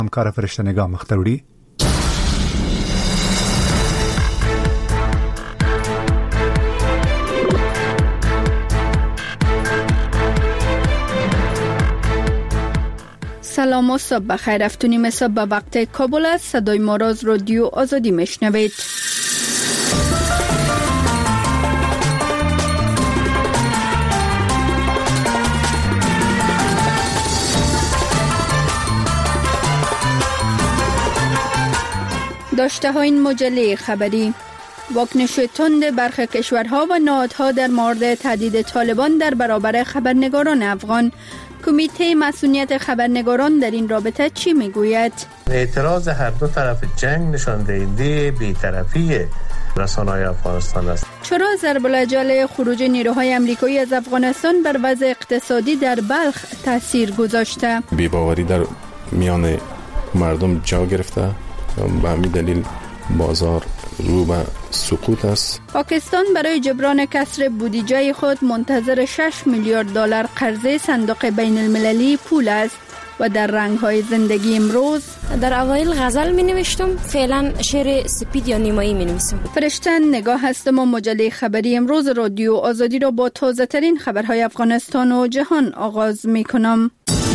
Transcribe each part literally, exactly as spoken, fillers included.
همکار فرشته نگاه مختوری. سلام و صبح بخیر. افتونیم صبح به وقت کابل است. صدای ما را از رادیو آزادی میشنوید. داشته ها این مجله خبری: واکنش تند برخی کشورها و نهادها در مورد تهدید طالبان در برابر خبرنگاران افغان. کمیته مسئولیت خبرنگاران در این رابطه چی میگوید؟ اعتراض هر دو طرف جنگ نشان دهنده بی‌طرفی رسانه‌های افغانستان است. چرا ضرب الاجل خروج نیروهای آمریکایی از افغانستان بر وضع اقتصادی در بلخ تاثیر گذاشته؟ بی‌باوری در میان مردم جا گرفته، به همین دلیل بازار رو به سقوط است. پاکستان برای جبران کسر بودجه خود منتظر شش میلیارد دلار قرضه صندوق بین المللی پول است. و در رنگ‌های زندگی امروز در اوایل غزل می‌نوشتم، فعلا شعر سپید یا نیمایی می‌نویسم. فرشته نگاه هستم و مجله خبری امروز رادیو آزادی را با تازه‌ترین خبرهای افغانستان و جهان آغاز می‌کنم.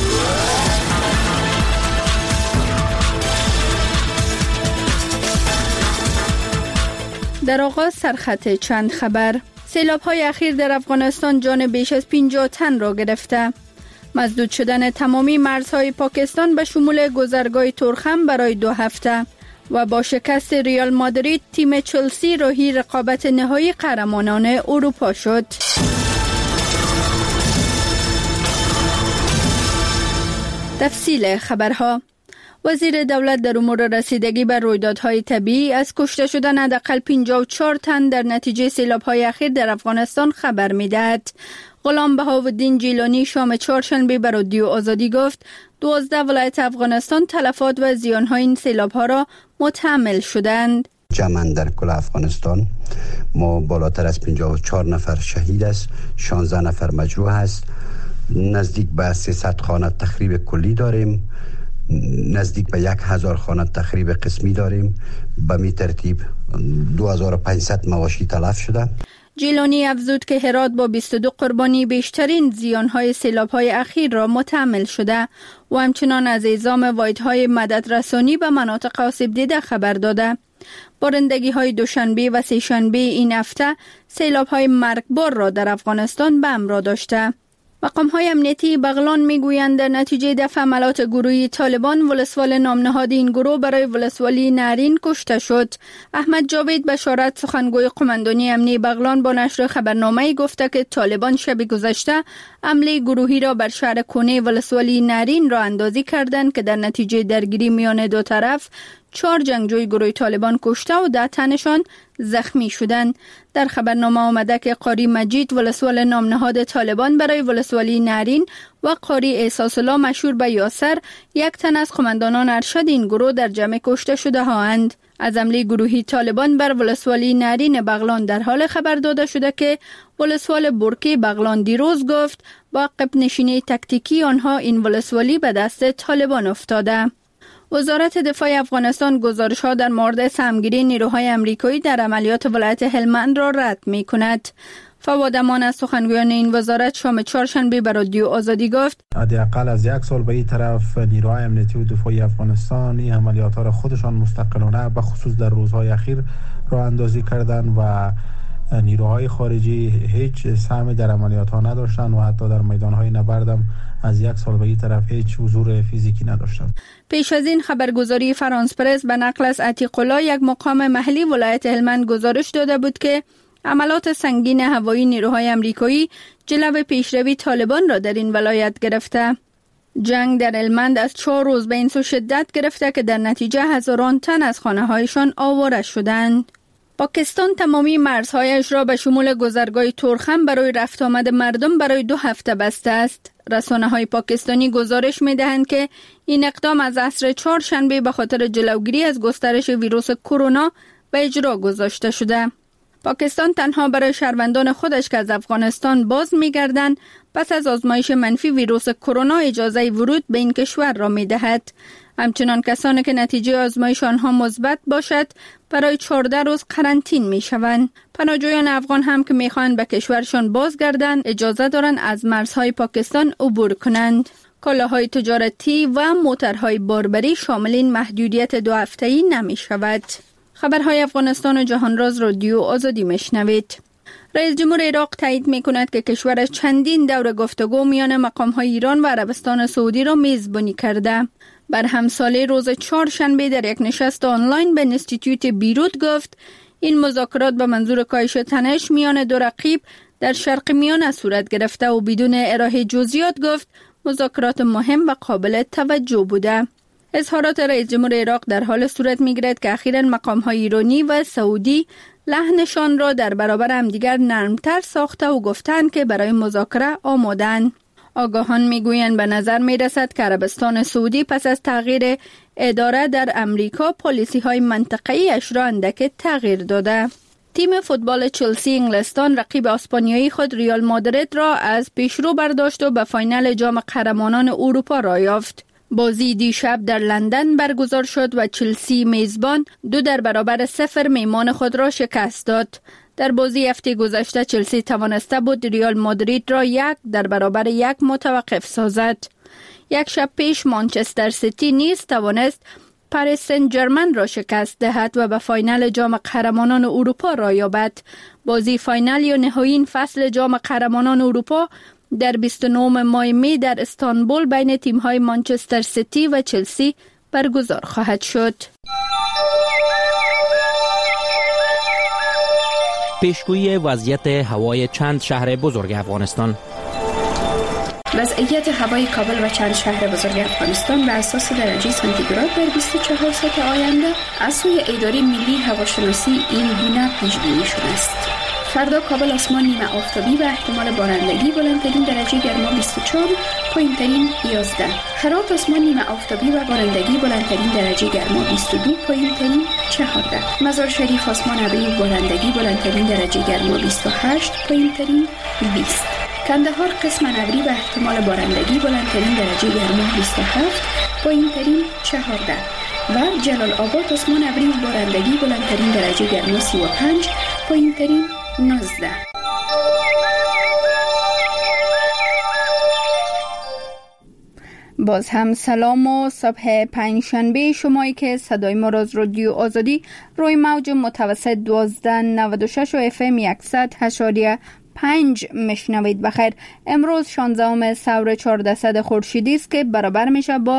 در آغاز سرخط چند خبر. سیلاب‌های اخیر در افغانستان جان بیش از پنجاه تن را گرفته. مسدود شدن تمامی مرزهای پاکستان به شمول گذرگاه تورخم برای دو هفته و با شکست ریال مادرید تیم چلسی راهی رقابت نهایی قهرمانان اروپا شد. تفصیل خبرها: وزیر دولت در امور رسیدگی به رویدادهای طبیعی از کشته شدن حداقل پنجاه و چهار تن در نتیجه سیلاب‌های اخیر در افغانستان خبر می‌دهد. غلام بهاءالدین جیلانی شام چهارشنبه به رادیو آزادی گفت دوازده ولایت افغانستان تلفات و زیان‌های این سیلاب‌ها را متحمل شدند. جمعاً در کل افغانستان ما بالاتر از پنجاه و چهار نفر شهید است، شانزده نفر مجروح است، نزدیک به سیصد خانه تخریب کلی داریم، نزدیک به یک هزار خانه تخریب قسمی داریم، به می ترتیب دو هزار و پانصد مواشی تلف شده. جیلانی افزود که هرات با بیست و دو قربانی بیشترین زیانهای سیلاب‌های اخیر را متحمل شده و همچنان از اعزام واحدهای مددرسانی به مناطق آسیب دیده خبر داده. بارندگی‌های دوشنبه و سه‌شنبه این هفته سیلاب‌های مرگبار را در افغانستان به همراه داشته. مقام‌های امنیتی بغلان می‌گویند در نتیجه دفع حملات گروهی طالبان ولسوال نامنهاد این گروه برای ولسوالی نارین کشته شد. احمد جاوید بشارت سخنگوی قماندانی امنی بغلان با نشر خبرنامه‌ای گفته که طالبان شب گذشته حمله گروهی را بر شهر کونه ولسوالی نارین راه اندازی کردند که در نتیجه درگیری میان دو طرف چهار جنگجوی گروه طالبان کشته و ده تنشان زخمی شدند. در خبرنامه آمده که قاری مجید ولسوال نامنهاد طالبان برای ولسوالی نارین و قاری احساس الله مشهور به یاسر یک تن از قماندانان ارشد این گروه در جمع کشته شده هاند. از حمله گروهی طالبان بر ولسوالی نارین بغلان در حال خبر داده شده که ولسوال برکی بغلان دیروز گفت با عقب نشینی تکتیکی آنها این ولسوالی به دست طالبان افتاده. وزارت دفاع افغانستان گزارش‌ها در مورد سهمگیری نیروهای آمریکایی در عملیات ولایت هلمند را رد می‌کند. فواد امان از سخنگویان این وزارت شام چهارشنبه به رادیو آزادی گفت حداقل از یک سال به این طرف نیروهای امنیتی و دفاعی افغانستان این عملیات‌ها را خودشان مستقلانه به خصوص در روزهای اخیر راه اندازی کردند و نیروهای خارجی هیچ سهمی در عملیات ها نداشتند و حتی در میدان های نبردم از یک سال به این طرف هیچ حضور فیزیکی نداشتند. پیش از این خبرگزاری فرانس پرس به نقل از عتیق الله یک مقام محلی ولایت هلمند گزارش داده بود که عملات سنگین هوایی نیروهای آمریکایی جلو پیشروی طالبان را در این ولایت گرفته. جنگ در هلمند از چهار روز به این سو شدت گرفته که در نتیجه هزاران تن از خانه‌هایشان آواره شدند. پاکستان تمامی مرزهایش را به شمول گذرگاه تورخم برای رفت آمد مردم برای دو هفته بسته است. رسانه‌های پاکستانی گزارش می‌دهند که این اقدام از عصر چهارشنبه به خاطر جلوگیری از گسترش ویروس کرونا به اجرا گذاشته شده. پاکستان تنها برای شهروندان خودش که از افغانستان باز می‌گردند پس از آزمایش منفی ویروس کرونا اجازه ورود به این کشور را می‌دهد. همچنان کسانی که نتیجه آزمایش آنها مثبت باشد برای چهارده روز قرنطین می شوند. پناهجویان افغان هم که می خواهند به کشورشان بازگردند اجازه دارند از مرزهای پاکستان عبور کنند. کالاهای تجارتی و موترهای باربری شامل این محدودیت دو هفته‌ای نمی شود. خبرهای افغانستان و جهان راز رادیو آزادی میشنوید. رئیس جمهور عراق تایید می کند که کشورش چندین دور گفتگو میان مقام‌های ایران و عربستان سعودی را میزبانی کرده. بر همساله روز چهارشنبه در یک نشست آنلاین به اینستیتوت بیروت گفت این مذاکرات به منظور کاهش تنش میان دو رقیب در شرق میانه صورت گرفته و بدون ارائه جزئیات گفت مذاکرات مهم و قابل توجه بوده. اظهارات رئیس جمهور عراق در حال صورت می‌گیرد که اخیراً مقام‌های ایرانی و سعودی لحنشان را در برابر همدیگر نرمتر ساخته و گفتند که برای مذاکره آمادند. آگاهان میگویند به نظر میرسد که عربستان سعودی پس از تغییر اداره در امریکا پالیسی‌های منطقه‌ای اش را اندک تغییر داده. تیم فوتبال چلسی انگلستان رقیب اسپانیایی خود ریال مادرید را از پیشرو برداشت و به فاینال جام قهرمانان اروپا را یافت. بازی دیشب در لندن برگزار شد و چلسی میزبان دو در برابر صفر میمان خود را شکست داد. در بازی هفته گذشته چلسی توانسته بود ریال مادرید را یک در برابر یک متوقف سازد. یک شب پیش مانچستر سیتی نیز توانست پاریس سن ژرمن را شکست دهد و به فاینال جام قهرمانان اروپا را یابد. بازی فاینال یا نهایی فصل جام قهرمانان اروپا در بیست و نه ماه می در استانبول بین تیم‌های مانچستر سیتی و چلسی برگزار خواهد شد. پیشگویی وضعیت هوای چند شهر بزرگ افغانستان. وضعیت هوای کابل و چند شهر بزرگ افغانستان به اساس درجه سانتیگراد در بیست و چهار ساعت آینده از سوی اداره ملی هواشناسی این گونه پیش بینی شده است. فردا کابل آسمان نیمه آفتابی و احتمال بارندگی، بلندترین درجه گرما بیست و چهار، پایینترین یازده. هرات آسمان نیمه آفتابی و بارندگی، بلندترین درجه گرما بیست و دو، پایینترین چهارده. مزار شریف آسمان ابری و بارندگی، بلندترین درجه گرما بیست و هشت، پایینترین بیست. کندهار قسم ابری و احتمال بارندگی، بلندترین درجه گرما بیست و هفت، پایینترین چهارده. و جلال آباد آسمان ابری و بارندگی، بلندترین درجه گرما سی و پنج، پایینترین نوزده. باز هم سلام و صبح پنجشنبه شمایی که صدای ما را از رادیو آزادی روی موج متوسط دوازده نود و شش و اف ام صد و هشت و پنج مشنوید. بخیر. امروز شانزدهم سور چهاردهصد خورشیدی است که برابر میشه با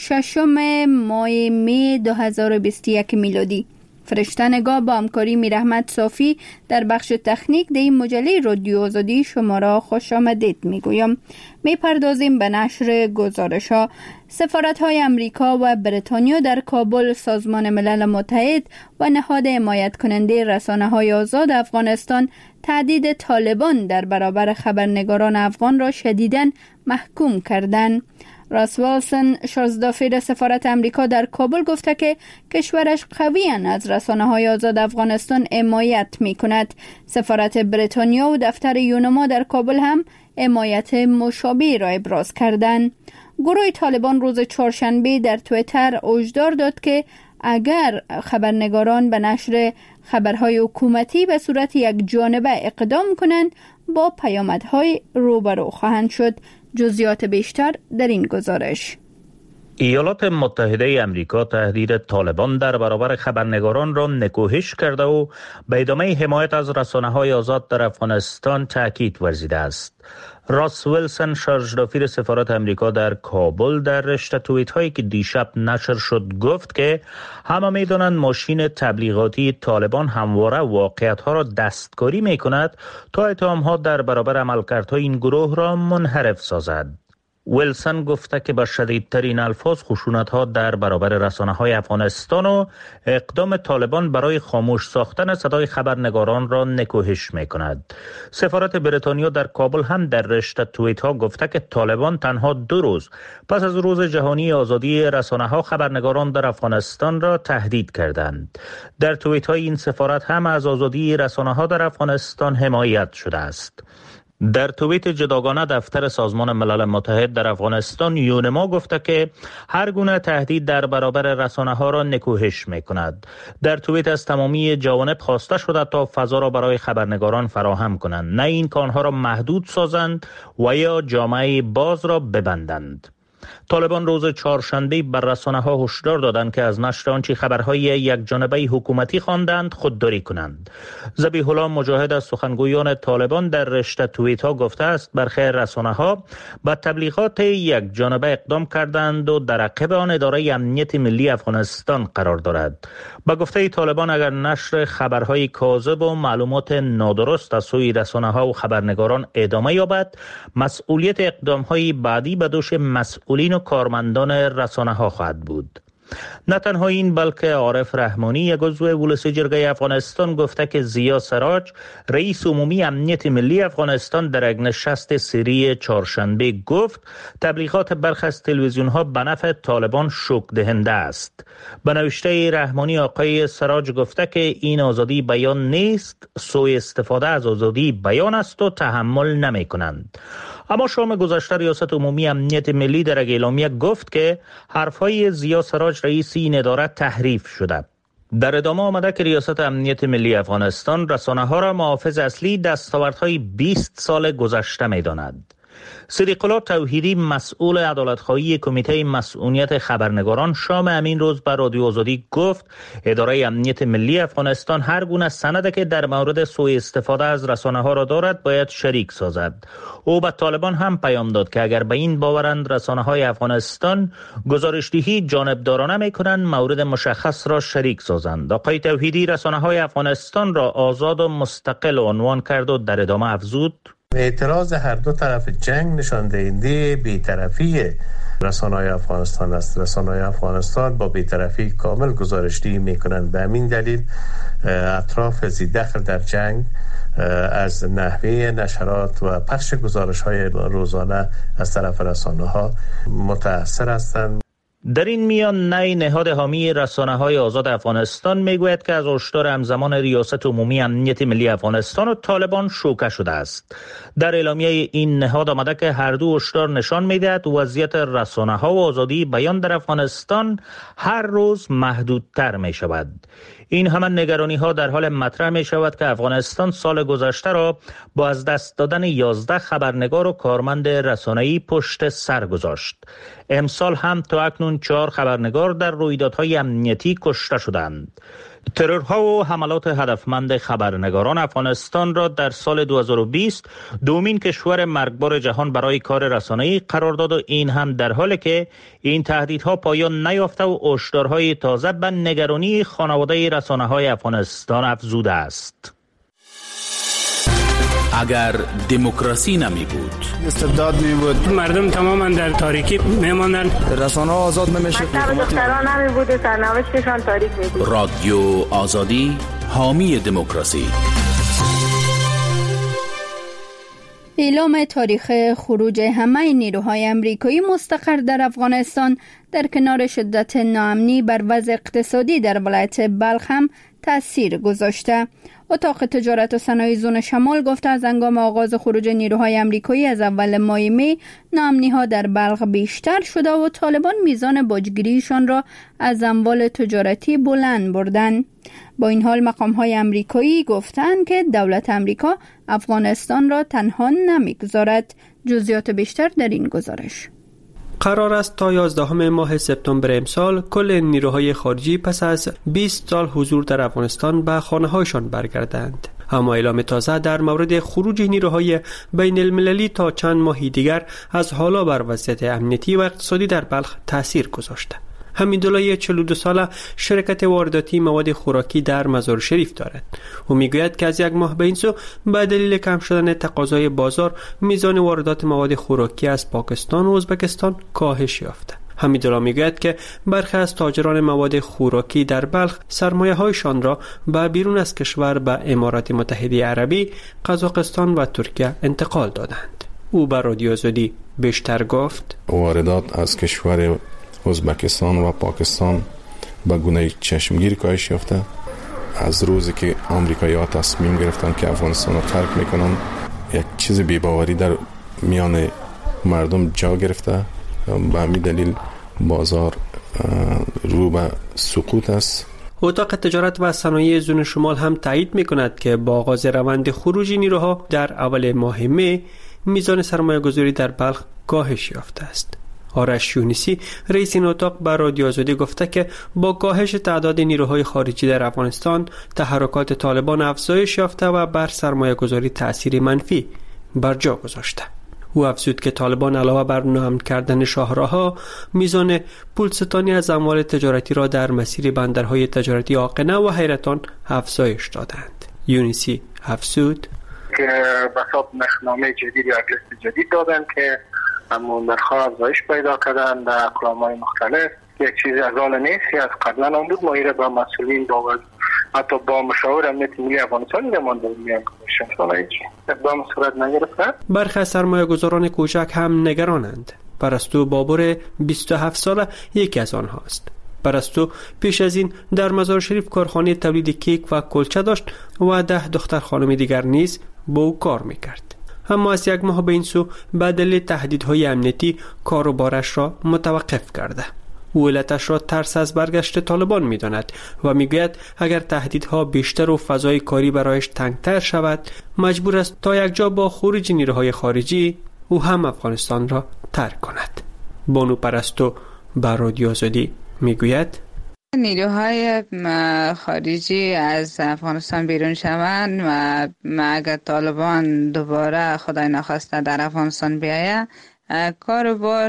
ششم ماه می دو هزار و بیست و یک میلادی. فرشته نگاه با همکاری میرحمت صافی در بخش تکنیک در این مجله رادیو آزادی شما را خوش آمدید میگویم. میپردازیم به نشر گزارش ها. سفارت های امریکا و بریتانیا در کابل، سازمان ملل متحد و نهاد حمایت کننده رسانه های آزاد افغانستان تهدید طالبان در برابر خبرنگاران افغان را شدیداً محکوم کردند. راس ویلسون، شازدافیر سفارت امریکا در کابل گفته که کشورش قویاً از رسانه‌های آزاد افغانستان حمایت می‌کند. سفارت بریتانیا و دفتر یونما در کابل هم حمایت مشابه را ابراز کردند. گروه طالبان روز چهارشنبه در توییتر هشدار داد که اگر خبرنگاران به نشر خبرهای حکومتی به صورت یک جانبه اقدام کنند با پیامدهای روبرو خواهند شد. جزئیات بیشتر در این گزارش. ایالات متحده امریکا تهدید طالبان در برابر خبرنگاران را نکوهش کرده و به ادامه حمایت از رسانه‌های آزاد در افغانستان تاکید ورزیده است. راس ویلسون، شارژدافیر سفارت امریکا در کابل، در رشته توییت هایی که دیشب نشر شد گفت که همه میدانند ماشین تبلیغاتی طالبان همواره واقعیت ها را دستکاری می کند تا اتهام ها در برابر عملکردهای این گروه را منحرف سازد. ویلسون گفته که با شدیدترین الفاظ خشونت ها در برابر رسانه های افغانستان و اقدام طالبان برای خاموش ساختن صدای خبرنگاران را نکوهش می کند. سفارت بریتانیا در کابل هم در رشته توییت ها گفته که طالبان تنها دو روز پس از روز جهانی آزادی رسانه ها خبرنگاران در افغانستان را تهدید کردند. در توییت های این سفارت هم از آزادی رسانه ها در افغانستان حمایت شده است. در توییت جداگانه دفتر سازمان ملل متحد در افغانستان یونما گفته که هر گونه تهدید در برابر رسانه ها را نکوهش می کند. در توییت از تمامی جوانب خواسته شده تا فضا را برای خبرنگاران فراهم کنند، نه این که آنها را محدود سازند و یا جامعه باز را ببندند. طالبان روز چهارشنبه بر رسانه‌ها هشدار دادند که از نشر آنچه خبرهای یک جانبه حکومتی خواندند خودداری کنند. ذبیح الله مجاهد از سخنگویان طالبان در رشته توییت‌ها گفته است برخی رسانه‌ها به تبلیغات یک جانبه اقدام کردند و در عقب آن اداره امنیت ملی افغانستان قرار دارد. به گفته طالبان اگر نشر خبرهای کاذب و معلومات نادرست از سوی رسانه‌ها و خبرنگاران ادامه یابد، مسئولیت اقدام‌های بعدی به دوش مسئولین و کارمندان رسانه‌ها خواهد بود. نه تنها این بلکه عارف رحمانی یک عضو ولسی جرگه افغانستان گفته که زیا سراج رئیس عمومی امنیت ملی افغانستان در یک نشست سری چهارشنبه گفت تبلیغات برخی از تلویزیون‌ها به نفع طالبان شوک دهنده است. به نوشته رحمانی آقای سراج گفته که این آزادی بیان نیست، سوء استفاده از آزادی بیان است و تحمل نمی کنند. اما شام گذشته ریاست عمومی امنیت ملی در اعلامیه گفت که حرفهای زیا سراج رئیس این اداره تحریف شده. در ادامه آمده که ریاست امنیت ملی افغانستان رسانه‌ها را محافظ اصلی دستاوردهای بیست سال گذشته می‌داند. صدیق الله توحیدی مسئول عدالت‌خواهی کمیته مسئولیت خبرنگاران شام همین روز بر رادیو آزادی گفت اداره امنیت ملی افغانستان هر گونه سندی که در مورد سوء استفاده از رسانه‌ها را دارد باید شریک سازد. او به طالبان هم پیام داد که اگر به این باورند رسانه‌های افغانستان گزارش‌دهی جانبدارانه می‌کنند مورد مشخص را شریک سازند. آقای توحیدی رسانه‌های افغانستان را آزاد و مستقل عنوان کرد و در ادامه افزود اعتراض هر دو طرف جنگ نشان دهنده بی‌طرفی رسانه‌های افغانستان است. رسانه‌های افغانستان با بی‌طرفی کامل گزارش‌دهی می‌کنند. به همین دلیل اطراف ذی‌دخل در جنگ از نحوه نشرات و پخش گزارش‌های روزانه از طرف رسانه‌ها متأثر هستند. در این میان نی نهاد حامی رسانه‌های آزاد افغانستان میگوید که از هشدار همزمان ریاست عمومی امنیت ملی افغانستان و طالبان شوکه شده است. در اعلامیه این نهاد آمده که هر دو هشدار نشان میدهد وضعیت رسانه‌ها و آزادی بیان در افغانستان هر روز محدودتر می شود. این همان نگرانی ها در حال مطرح می شود که افغانستان سال گذشته را با از دست دادن یازده خبرنگار و کارمند رسانه‌ای پشت سر گذاشت. امسال هم تا اکنون چهار خبرنگار در رویدادهای امنیتی کشته شدند. ترورها و حملات هدفمند خبرنگاران افغانستان را در سال دو هزار و بیست دومین کشور مرگبار جهان برای کار رسانه‌ای قرار داد و این هم در حالی که این تهدیدها پایان نیافته و هشدارهای تازه به نگرانی خانواده رسانه‌های افغانستان افزوده است. اگر دموکراسی نمی بود، استبداد می بود، مردم تماما در تاریکی می ماندن، رسانه ها آزاد نمیشه، دختران نمی بود، سرنوشتشان تاریک می بود. رادیو آزادی حامی دموکراسی. اعلام تاریخ خروج همه نیروهای امریکایی مستقر در افغانستان در کنار شدت ناامنی بر وضع اقتصادی در ولایت بلخ هم تأثیر گذاشته. اتاق تجارت و صنایع زون شمال گفته از هنگام آغاز خروج نیروهای امریکایی از اول ماه می ناامنی‌ها در بلخ بیشتر شده و طالبان میزان باجگیریشان را از اموال تجارتی بلند بردند. با این حال مقام‌های امریکایی گفتند که دولت امریکا افغانستان را تنها نمیگذارد. جزئیات بیشتر در این گزارش. قرار است تا یازدهم ماه سپتامبر امسال کل نیروهای خارجی پس از بیست سال حضور در افغانستان به خانه‌هایشان برگردند. اما اعلام تازه در مورد خروج نیروهای بین المللی تا چند ماه دیگر از حالا بر وضعیت امنیتی و اقتصادی در بلخ تأثیر گذاشته. حمیدالله چهل و دو ساله شرکت وارداتی مواد خوراکی در مزار شریف دارد. او میگوید که از یک ماه به این سو به دلیل کم شدن تقاضای بازار میزان واردات مواد خوراکی از پاکستان و ازبکستان کاهش یافته. حمیدالله میگوید که برخی از تاجران مواد خوراکی در بلخ سرمایه هایشان را به بیرون از کشور به امارات متحده عربی، قزاقستان و ترکیه انتقال دادند. او به رادیو آزادی بیشتر گفت: واردات از کشور ازبکستان و پاکستان به گونه چشمگیر کاهش یافته. از روزی که آمریکایی‌ها تصمیم گرفتن که افغانستان را ترک میکنن، یک چیز بی‌باوری در میان مردم جا گرفته. به همین دلیل بازار رو به سقوط است. اتاق تجارت و صنایع زون شمال هم تایید می‌کند که با آغاز روند خروج نیروها در اول ماه می میزان سرمایه‌گذاری در بلخ کاهش یافته است. آرش یونسی رئیس این اتاق به رادیو آزادی گفته که با کاهش تعداد نیروهای خارجی در افغانستان تحرکات طالبان افزایش یافته و بر سرمایه‌گذاری تأثیر منفی بر جا گذاشته. او افزود که طالبان علاوه بر ناامن کردن شاهراه‌ها میزان پولستانی از اموال تجارتی را در مسیر بندرهای تجارتی آقنه و حیرتان افزایش دادند. یونسی افزود که بساط نشنامه جدید یا لیست جدید دادن که همون نرخ‌ها افزایش پیدا کردن در اقلام‌های مختلف. یک چیزی از حال نیست از قبلا هم بود. ما ایره با مسئولین با حتی با مشاور امنیت ملی افغانستان نمانده میان کمیشن حالا هیچ اقدام صورت نگرفته. برخی از سرمایه‌گذاران کوچک هم نگرانند. پرستو بابور بیست و هفت ساله یکی از آنهاست. پرستو پیش از این در مزار شریف کارخانه تولید کیک و کلچه داشت و ده دختر خانم دیگر نیز با او کار میکرد. اما از یک ماه به این سو به دلیل تهدیدهای امنیتی کار و بارش را متوقف کرده. او علتش را ترس از برگشت طالبان می‌داند و میگوید اگر تهدیدها بیشتر و فضای کاری برایش تنگتر شود مجبور است تا یک جا با خروج نیروهای خارجی او هم افغانستان را ترک کند. بانو پرستو بر رادیو آزادی میگوید نیروهای خارجی از افغانستان بیرون شوند و اگر طالبان دوباره خدای نخواسته در افغانستان بیاید کار بار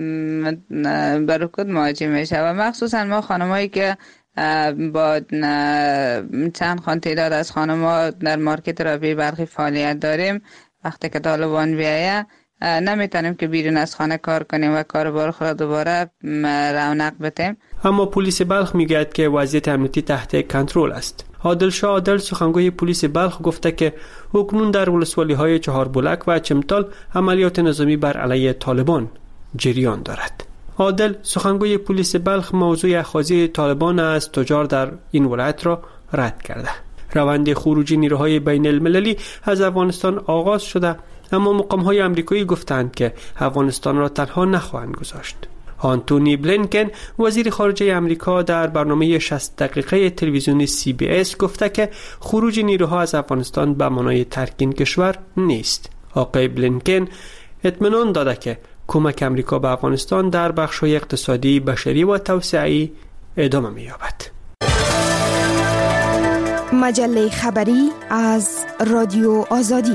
برکت مواجه میشه و مخصوصا ما خانمایی که با چند خان تعداد از خانم‌ها در مارکت رابعه بلخی فعالیت داریم وقتی که طالبان بیاید نمیتونیم که بیرون از خانه کار کنیم و کار بار خود دوباره رونق بدیم. اما پلیس بلخ میگوید که وضعیت امنیتی تحت کنترل است. عادل شاه عادل سخنگوی پلیس بلخ گفته که اکنون در ولسوالی‌های چهار بلک و چمتال عملیات نظامی بر علیه طالبان جریان دارد. عادل سخنگوی پلیس بلخ موضوع اخاذی طالبان از تجار در این ولایت را رد کرده. روند خروج نیروهای بین المللی از افغانستان آغاز شده اما مقام‌های آمریکایی گفتند که افغانستان را تنها نخواهند گذاشت. آنتونی بلینکن وزیر خارجه آمریکا در برنامه شصت دقیقه تلویزیونی سی بی اس گفته که خروج نیروها از افغانستان به معنای ترک این کشور نیست. آقای بلینکن اطمینان داده که کمک آمریکا به افغانستان در بخش‌های اقتصادی، بشری و توسعه‌ای ادامه می‌یابد. مجله خبری از رادیو آزادی.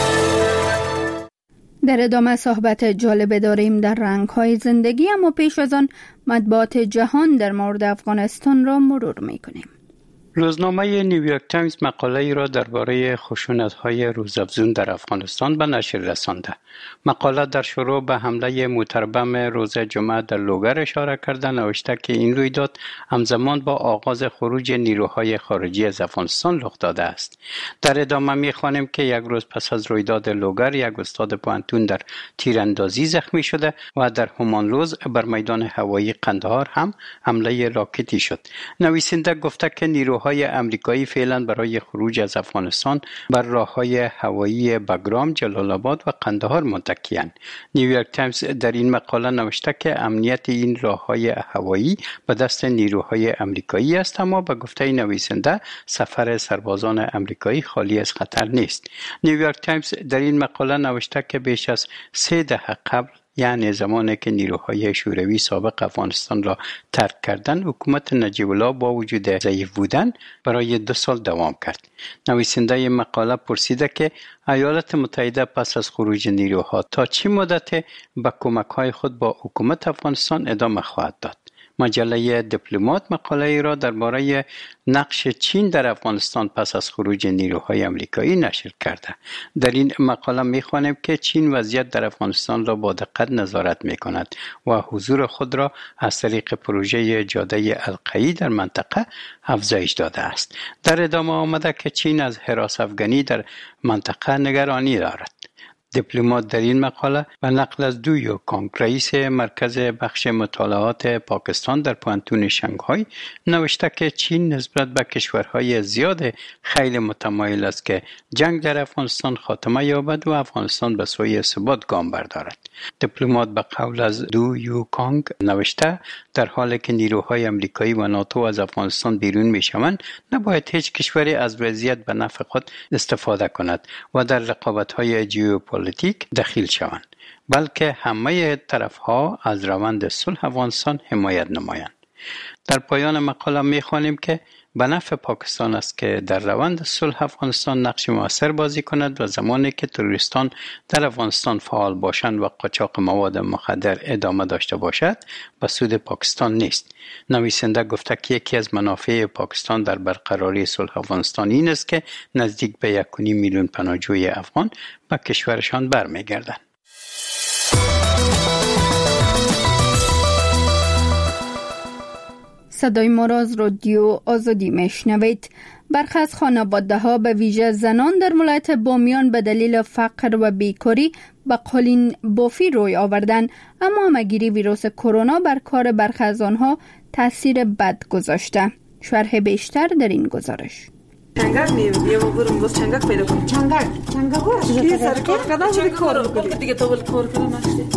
در ادامه صحبت جالب داریم در رنگ‌های زندگی، اما پیش از آن مطبوعات جهان در مورد افغانستان را مرور می‌کنیم. روزنامه نیویورک تایمز مقاله‌ای را درباره خشونت‌های روزافزون در افغانستان به نشر رسانده. مقاله در شروع به حمله متربم روز جمعه در لوگر اشاره کرده نوشته که این رویداد همزمان با آغاز خروج نیروهای خارجی از افغانستان رخ داده است. در ادامه می‌خوانیم که یک روز پس از رویداد لوگر یک استاد پوهنتون در تیراندازی زخمی شده و در همان روز بر میدان هوایی قندهار هم حمله راکتی شد. نویسنده گفته که نیروهای های امریکایی فعلا برای خروج از افغانستان بر راه‌های هوایی بگرام، جلال آباد و قندهار متکی‌اند. نیویورک تایمز در این مقاله نوشته که امنیت این راه‌های هوایی به دست نیروهای امریکایی است، اما به گفته نویسنده سفر سربازان امریکایی خالی از خطر نیست. نیویورک تایمز در این مقاله نوشته که بیش از سه دهه قبل، یعنی زمانی که نیروهای شوروی سابق افغانستان را ترک کردند، حکومت نجیب الله با وجود ضعیف بودن برای دو سال دوام کرد. نویسنده مقاله پرسیده که ایالات متحده پس از خروج نیروها تا چه مدت به کمک‌های خود با حکومت افغانستان ادامه خواهد داد. مجله دیپلمات مقاله را درباره نقش چین در افغانستان پس از خروج نیروهای امریکایی نشر کرده. در این مقاله می‌خوانیم که چین وضعیت در افغانستان را با دقت نظارت می‌کند و حضور خود را از طریق پروژه جاده القئی در منطقه افزایش داده است. در ادامه آمده که چین از حراس افغانی در منطقه نگرانی دارد. دیپلمات در این مقاله و نقل از دو یوکانگ رئیس مرکز بخش مطالعات پاکستان در پوهنتون شانگهای نوشته که چین نسبت به کشورهای زیاد خیلی متمایل است که جنگ در افغانستان خاتمه یابد و افغانستان به سوی ثبات گام بردارد. دیپلمات به قول از دو یوکانگ نوشته در حالی که نیروهای امریکایی و ناتو از افغانستان بیرون میشوند نباید هیچ کشوری از وضعیت به نفع خود استفاده کند و در رقابت‌های ژئوپلیتیک دخیل شوند، بلکه همه طرف‌ها از روند صلح افغانستان حمایت نمایند. در پایان مقاله می‌خوانیم که به نفع پاکستان است که در روند صلح افغانستان نقش مؤثر بازی کند و زمانی که تروریستان در افغانستان فعال باشند و قاچاق مواد مخدر ادامه داشته باشد به سود پاکستان نیست. نویسنده گفته که یکی از منافع پاکستان در برقراری صلح افغانستان این است که نزدیک به یک و نیم میلیون پناهجوی افغان به کشورشان برمیگردند. صدای ما را از رادیو آزادی میشنوید. برخی از خانواده ها به ویژه زنان در ولایت بامیان به دلیل فقر و بیکاری به قالین بافی روی آوردن، اما همه‌گیری ویروس کرونا بر کار برخی از آنها تاثیر بد گذاشته. شرح بیشتر در این گزارش. چنگک می‌بینیم یه بریم باز چنگک پیدا کنیم. چنگک چنگک یه سرکار کردن کار بکنیم دیگه تو ول کار کنیم.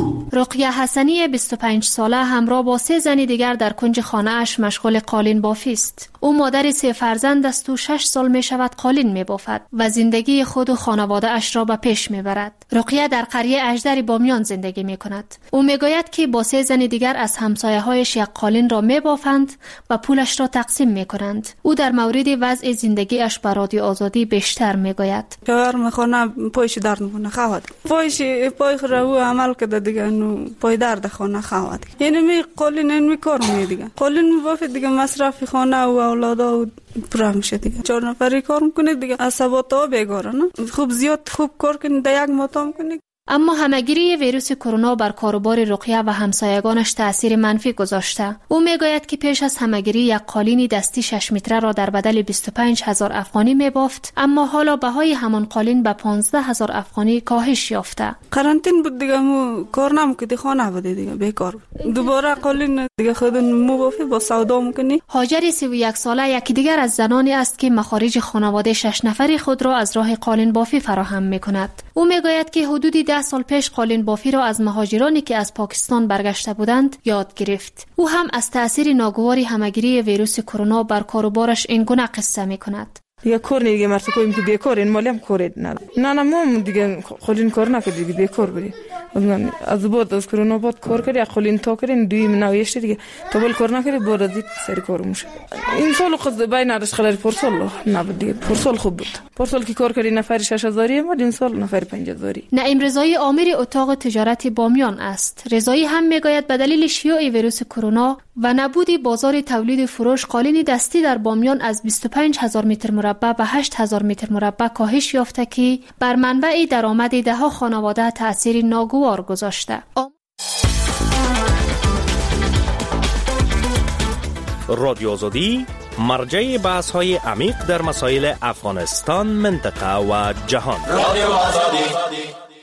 رقیه حسنی بیست و پنج ساله همراه با سه زن دیگر در کنج خانه اش مشغول قالین بافی است. او مادر سه فرزند است و شش سال می شود قالین می بافد و زندگی خود و خانواده اش را به پیش می برد. رقیه در قریه اژدر بامیان زندگی می کند. او می گوید که با سه زن دیگر از همسایه هایش یک قالین را می بافند و پولش را تقسیم می کنند. او در مورد وضع زندگی اش به رادیو آزادی بیشتر می گوید. کار میخونه پایش درد میکنه خواهد پایش پای رو عمل کرده دیگه پای درد خانه خواهد یعنی می قالین می کار می دیگه قالین بافی دیگه مصرف خانه و اولادا و پرا میشه دیگه چهار نفری کار میکنه دیگه عصباتا بیگاره نه خوب زیاد خوب کار کنید در یک ماتا میکنید. اما همه‌گیری ویروس کرونا بر کاروبار رقیه و همسایگانش تأثیر منفی گذاشته. او میگوید که پیش از همه‌گیری یک قالین دستی شش متره را در بدل بیست و پنج هزار افغانی میبافت، اما حالا بهای همان قالین به پانزده هزار افغانی کاهش یافته. قرنطین بود دیگه مو کار نمی‌کردی خانه بود دیگه بیکار بود. دوباره قالین دیگه خودن مبافی با سودا می‌کنی. هاجر سی و یک ساله یکی دیگر از زنانی است که مخارج خانواده شش نفری خود را از راه قالین بافی فراهم می‌کند. او میگوید که حدودی ده سال پیش قالین بافی را از مهاجرانی که از پاکستان برگشته بودند یاد گرفت. او هم از تأثیر ناگواری همه‌گیری ویروس کرونا بر کاروبارش این گونه قصه می‌کند. دیگه کار دیگه مرد کویم که بیکار این مالی هم کار نه نه نه ما دیگه قالین کار نکردی دیگه بیکار بودی از بعد از کرونا بعد کار کردی قالین تا کردین دوی منویشت دیگه تو بل کار نکردی بعد از سری کار میشه این سال خود بین ارش خلال پرسال نه بود دیگه پرسال خوب بود پرسال کی کار کردی نفر شش هزاری ما این سال نفر پنج هزاری. نعیم رضایی آمر اتاق تجارت بامیان است. رضایی هم میگوید به دلیل شیوع ویروس کرونا و نبود بازار تولید فروش قالین دستی در بامیان از بیست و پنج هزار متر مربع به هشت هزار متر مربع کاهش یافته که بر منبع درآمد ده ها خانواده تأثیر ناگوار گذاشته. رادیو آزادی مرجع بحث های عمیق در مسائل افغانستان، منطقه و جهان. رادیو آزادی.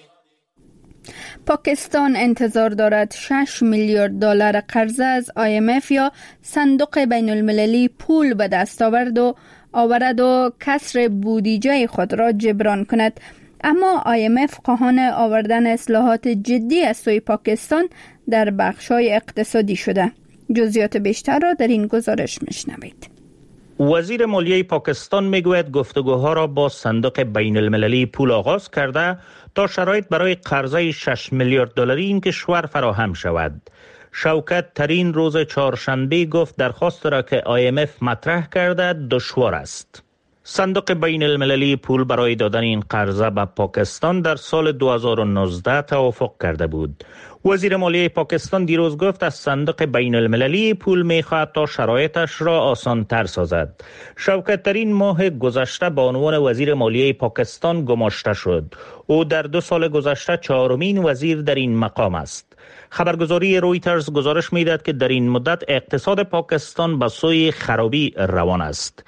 پاکستان انتظار دارد شش میلیارد دلار قرضه از آی ام اف یا صندوق بین المللی پول به دست آورد و آورد و کسر بودجه خود را جبران کند. اما آی ام اف خواهان آوردن اصلاحات جدی از سوی پاکستان در بخش‌های اقتصادی شده. جزئیات بیشتر را در این گزارش میشنوید. وزیر مالیه پاکستان میگوید گفتگوها را با صندوق بین المللی پول آغاز کرده تا شرایط برای قرضه شش میلیارد دلاری این کشور فراهم شود. شوکت ترین روز چهارشنبه گفت درخواست را که آی ام اف مطرح کرده دشوار است. صندوق بین المللی پول برای دادن این قرضه به پاکستان در سال دو هزار و نوزده توافق کرده بود. وزیر مالیه پاکستان دیروز گفت از صندوق بین المللی پول می‌خواهد تا شرایطش را آسان تر سازد. شوکت ترین ماه گذشته به عنوان وزیر مالیه پاکستان گماشته شد. او در دو سال گذشته چهارمین وزیر در این مقام است. خبرگزاری رویترز گزارش می‌دهد که در این مدت اقتصاد پاکستان به سوی خرابی روان است.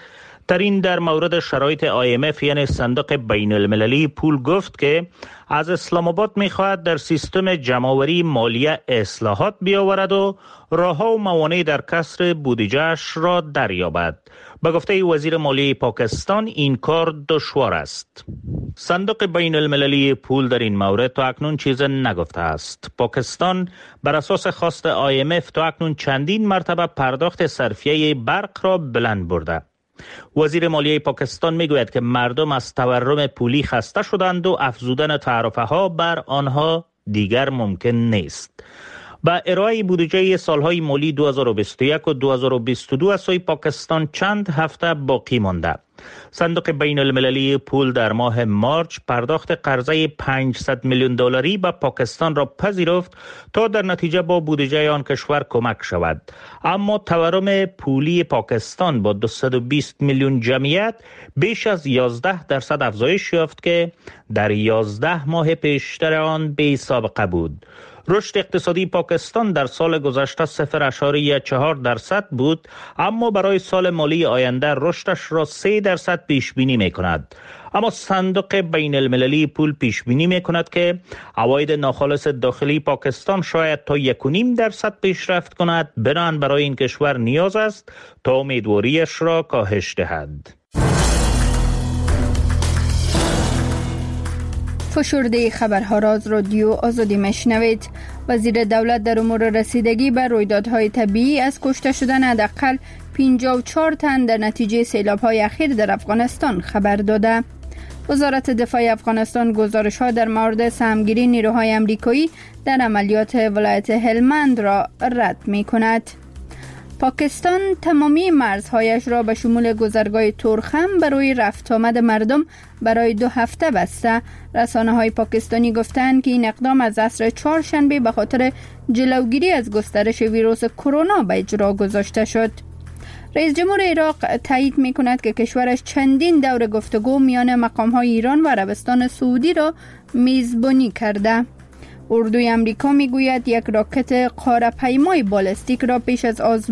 ترین در مورد شرایط آی ام اف یعنی صندوق بین المللی پول گفت که از اسلام آباد می‌خواهد در سیستم جمع‌آوری مالیه اصلاحات بیاورد و راه‌ها و موانع در کسر بودجه‌اش را دریابد. به گفته وزیر مالیه پاکستان این کار دشوار است. صندوق بین المللی پول در این مورد تا اکنون چیز نگفته است. پاکستان بر اساس خواست آی ام اف تا اکنون چندین مرتبه پرداخت صرفیه برق را بلند برده. وزیر مالیه پاکستان میگوید که مردم از تورم پولی خسته شدند و افزودن تعرفه ها بر آنها دیگر ممکن نیست. با ارائه بودجه سالهای مالی دو هزار و بیست و یک و دو هزار و بیست و دو از سوی پاکستان چند هفته باقی مانده. صندوق بین المللی پول در ماه مارچ پرداخت قرضه پانصد میلیون دلاری به پاکستان را پذیرفت تا در نتیجه با بودجه آن کشور کمک شود. اما تورم پولی پاکستان با دویست و بیست میلیون جمعیت بیش از یازده درصد افزایش یافت که در یازده ماه پیشتر آن بی سابقه بود. رشد اقتصادی پاکستان در سال گذشته صفر اشاریه چهار درصد بود، اما برای سال مالی آینده رشدش را سه درصد پیش بینی می کند. اما صندوق بین المللی پول پیش بینی می کند که عواید ناخالص داخلی پاکستان شاید تا یک و نیم درصد پیشرفت کند. بنابراین برای این کشور نیاز است تا امیدواریش را کاهش دهد. فشرده خبرها را از رادیو آزادی میشنوید. وزیر دولت در امور رسیدگی به رویدادهای طبیعی از کشته شدن حداقل پنجاه و چهار تن در نتیجه سیلاب‌های اخیر در افغانستان خبر داده. وزارت دفاع افغانستان گزارش‌ها در مورد سهمگیری نیروهای آمریکایی در عملیات ولایت هلمند را رد می‌کند. پاکستان تمامی مرزهایش را به شمول گذرگاه تورخم برای رفت آمد مردم برای دو هفته بسته. رسانه‌های پاکستانی گفتند که این اقدام از عصر چهارشنبه به خاطر جلوگیری از گسترش ویروس کرونا به اجرا گذاشته شد. رئیس جمهور عراق تایید می‌کند که کشورش چندین دور گفتگو میان مقام‌های ایران و عربستان سعودی را میزبانی کرده. اردوی امریکا میگوید یک راکت قاره‌پیمای بالستیک را پیش از آزمایش